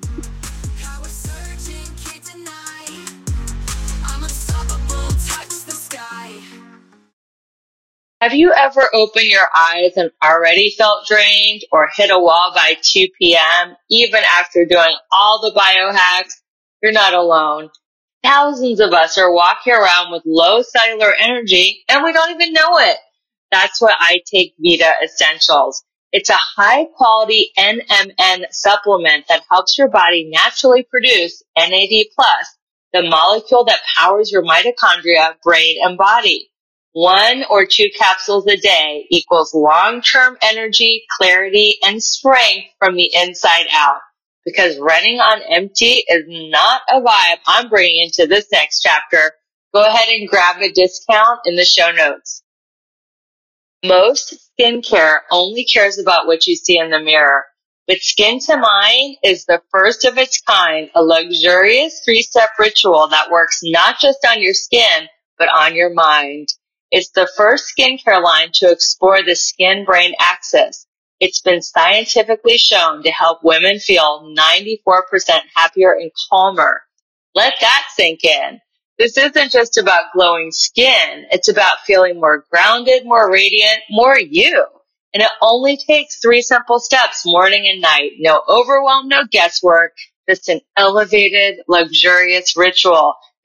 Have you ever opened your eyes and already felt drained or hit a wall by 2 p.m., even after doing all the biohacks? You're not alone. Thousands of us are walking around with low cellular energy and we don't even know it. That's why I take Vita Essentials. It's a high quality NMN supplement that helps your body naturally produce NAD+, the molecule that powers your mitochondria, brain, and body. 1 or 2 capsules a day equals long-term energy, clarity, and strength from the inside out. Because running on empty is not a vibe I'm bringing into this next chapter. Go ahead and grab a discount in the show notes. Most skincare only cares about what you see in the mirror. But Skin to Mind is the first of its kind, a luxurious 3-step ritual that works not just on your skin, but on your mind. It's the first skincare line to explore the skin-brain axis. It's been scientifically shown to help women feel 94% happier and calmer. Let that sink in. This isn't just about glowing skin. It's about feeling more grounded, more radiant, more you. And it only takes 3 simple steps, morning and night. No overwhelm, no guesswork, just an elevated, luxurious ritual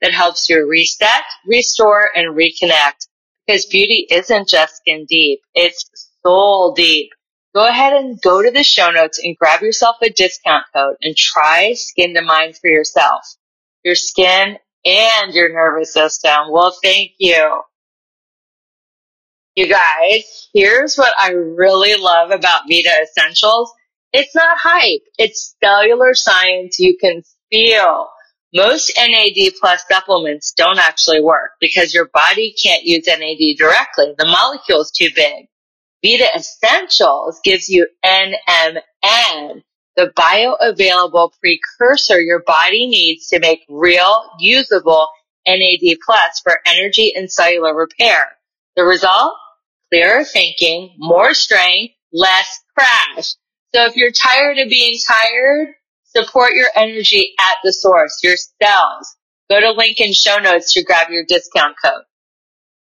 that helps you reset, restore, and reconnect. Because beauty isn't just skin deep, it's soul deep. Go ahead and go to the show notes and grab yourself a discount code and try Skin to Mind for yourself. Your skin and your nervous system will thank you. You guys, here's what I really love about Vita Essentials. It's not hype. It's cellular science you can feel. Most NAD plus supplements don't actually work because your body can't use NAD directly. The molecule's too big. Vita Essentials gives you NMN, the bioavailable precursor your body needs to make real, usable NAD plus for energy and cellular repair. The result? Clearer thinking, more strength, less crash. So if you're tired of being tired, support your energy at the source, your cells. Go to link in show notes to grab your discount code.